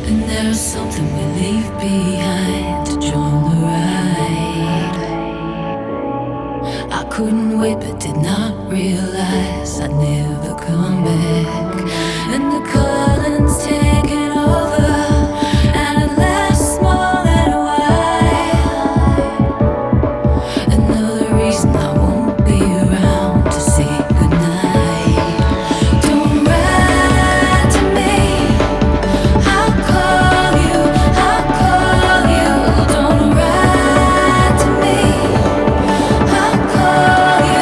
And there's something we leave behind to join the ride. I couldn't wait but did not realize I'd never come back. And the calling's taking over, and it lasts more than a while. Another reason I won't be around to say goodnight. Don't write to me, I'll call you, I'll call you. Don't write to me, I'll call you.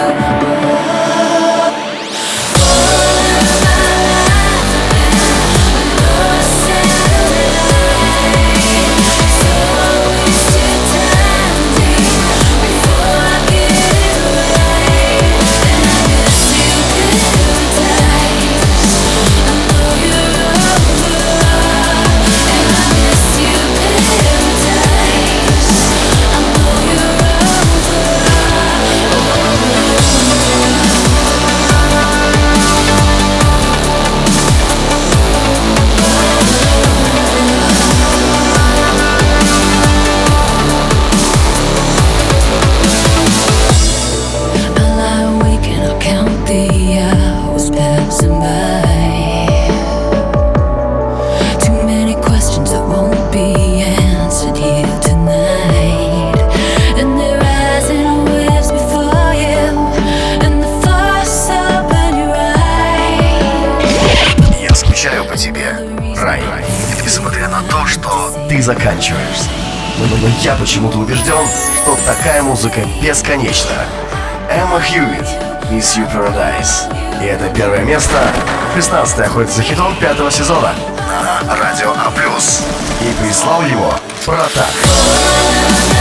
По тебе, Рай, несмотря на то, что ты заканчиваешься. Но я почему-то убежден, что такая музыка бесконечна. Эмма Хьюитт, Miss You Paradise. И это первое место. 16-й охотится за хитом 5-го сезона на Радио А+. И прислал его Протак.